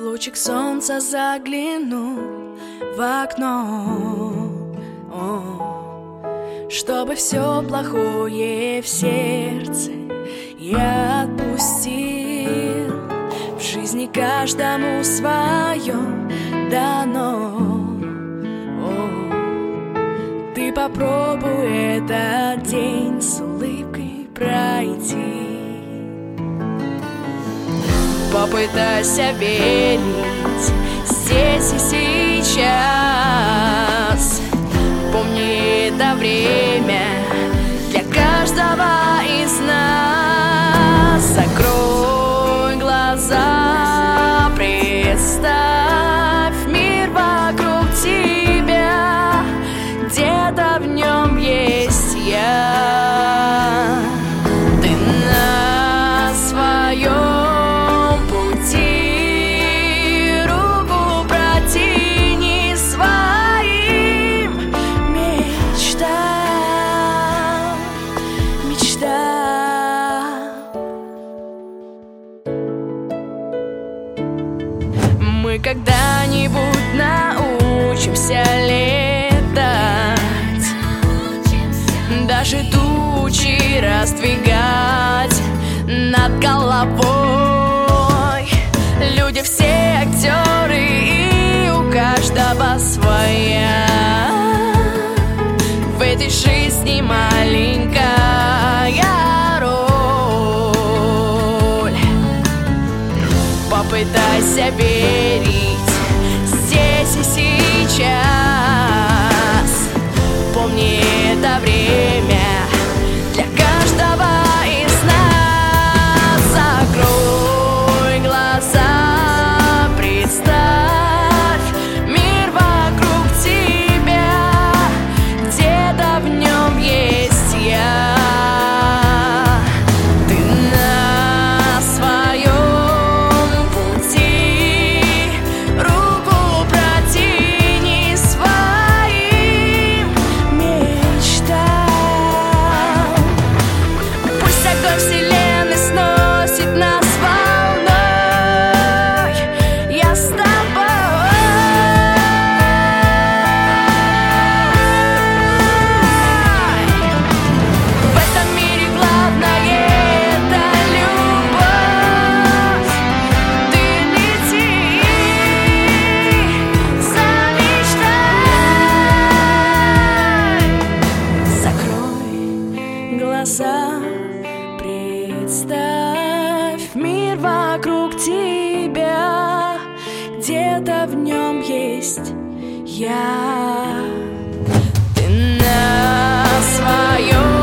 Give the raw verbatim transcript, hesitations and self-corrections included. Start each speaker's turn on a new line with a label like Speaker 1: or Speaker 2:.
Speaker 1: лучик солнца заглянул в окно, о, чтобы все плохое в сердце я отпустил. В жизни каждому свое дано. О, ты попробуй этот день с улыбкой пройти. Попытайся верить здесь и сейчас. Помни, это время для каждого из нас. Закрой глаза, представь мир вокруг тебя. Где-то в нем есть я. Ты на своем пути руку протяни своим мечтам, мечтам. Мы когда-нибудь научимся летать, даже тучи раздвигать над головой. Люди все актеры, и у каждого своя в этой жизни маленькая роль. Попытайся верить здесь и сейчас. Помни, это время для каждого из нас. Закрой глаза, представь мир вокруг тебя. Где-то в нем есть я. Ты на своем пути руку протяни своим мечтам. Пусть огонь вселенной сносит нас волной. Я с тобой. В этом мире главное — это любовь. Ты лети за мечтой. Закрой глаза, представь мир вокруг тебя. Где-то в нем есть я. Ты на своем